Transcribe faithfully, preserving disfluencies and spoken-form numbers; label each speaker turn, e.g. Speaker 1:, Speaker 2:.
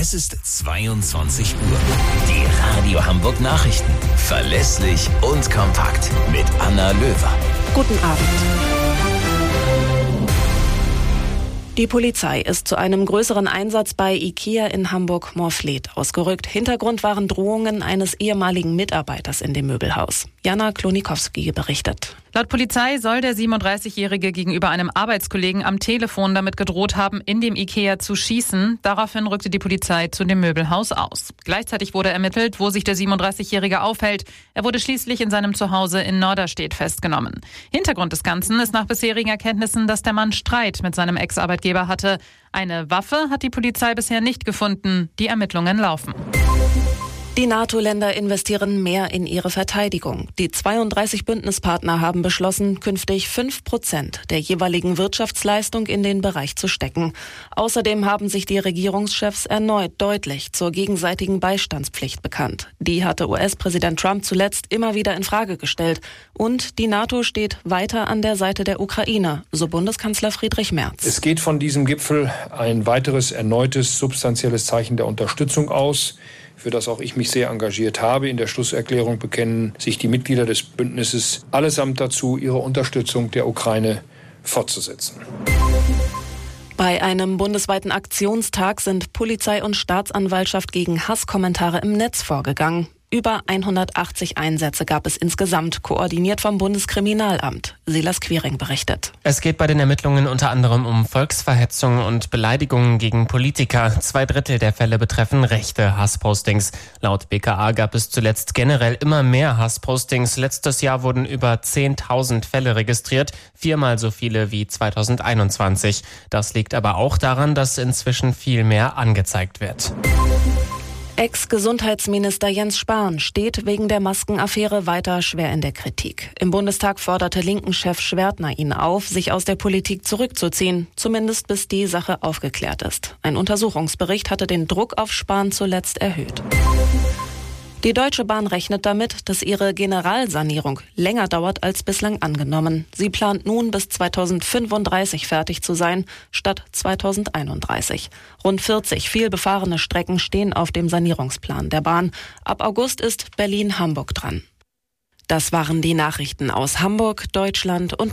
Speaker 1: Es ist zweiundzwanzig Uhr. Die Radio Hamburg Nachrichten. Verlässlich und kompakt. Mit Anna Löwer.
Speaker 2: Guten Abend. Die Polizei ist zu einem größeren Einsatz bei IKEA in Hamburg-Morfleet ausgerückt. Hintergrund waren Drohungen eines ehemaligen Mitarbeiters in dem Möbelhaus. Jana Klonikowski berichtet.
Speaker 3: Laut Polizei soll der siebenunddreißigjährige gegenüber einem Arbeitskollegen am Telefon damit gedroht haben, in dem IKEA zu schießen. Daraufhin rückte die Polizei zu dem Möbelhaus aus. Gleichzeitig wurde ermittelt, wo sich der siebenunddreißigjährige aufhält. Er wurde schließlich in seinem Zuhause in Norderstedt festgenommen. Hintergrund des Ganzen ist nach bisherigen Erkenntnissen, dass der Mann Streit mit seinem Ex-Arbeitgeber hatte. Eine Waffe hat die Polizei bisher nicht gefunden. Die Ermittlungen laufen.
Speaker 2: Die NATO-Länder investieren mehr in ihre Verteidigung. Die zweiunddreißig Bündnispartner haben beschlossen, künftig fünf Prozent der jeweiligen Wirtschaftsleistung in den Bereich zu stecken. Außerdem haben sich die Regierungschefs erneut deutlich zur gegenseitigen Beistandspflicht bekannt. Die hatte U S-Präsident Trump zuletzt immer wieder in Frage gestellt. Und die NATO steht weiter an der Seite der Ukraine, so Bundeskanzler Friedrich Merz.
Speaker 4: Es geht von diesem Gipfel ein weiteres, erneutes, substanzielles Zeichen der Unterstützung aus, für das auch ich mich sehr engagiert habe. In der Schlusserklärung bekennen sich die Mitglieder des Bündnisses allesamt dazu, ihre Unterstützung der Ukraine fortzusetzen.
Speaker 2: Bei einem bundesweiten Aktionstag sind Polizei und Staatsanwaltschaft gegen Hasskommentare im Netz vorgegangen. Über hundertachtzig Einsätze gab es insgesamt, koordiniert vom Bundeskriminalamt. Silas Quiring berichtet.
Speaker 5: Es geht bei den Ermittlungen unter anderem um Volksverhetzung und Beleidigungen gegen Politiker. Zwei Drittel der Fälle betreffen rechte Hasspostings. Laut B K A gab es zuletzt generell immer mehr Hasspostings. Letztes Jahr wurden über zehntausend Fälle registriert, viermal so viele wie zweitausendeinundzwanzig. Das liegt aber auch daran, dass inzwischen viel mehr angezeigt wird.
Speaker 2: Ex-Gesundheitsminister Jens Spahn steht wegen der Maskenaffäre weiter schwer in der Kritik. Im Bundestag forderte Linken-Chef Schwertner ihn auf, sich aus der Politik zurückzuziehen, zumindest bis die Sache aufgeklärt ist. Ein Untersuchungsbericht hatte den Druck auf Spahn zuletzt erhöht. Die Deutsche Bahn rechnet damit, dass ihre Generalsanierung länger dauert als bislang angenommen. Sie plant nun bis zweitausendfünfunddreißig fertig zu sein, statt zweitausendeinunddreißig. Rund vierzig vielbefahrene Strecken stehen auf dem Sanierungsplan der Bahn. Ab August ist Berlin-Hamburg dran. Das waren die Nachrichten aus Hamburg, Deutschland und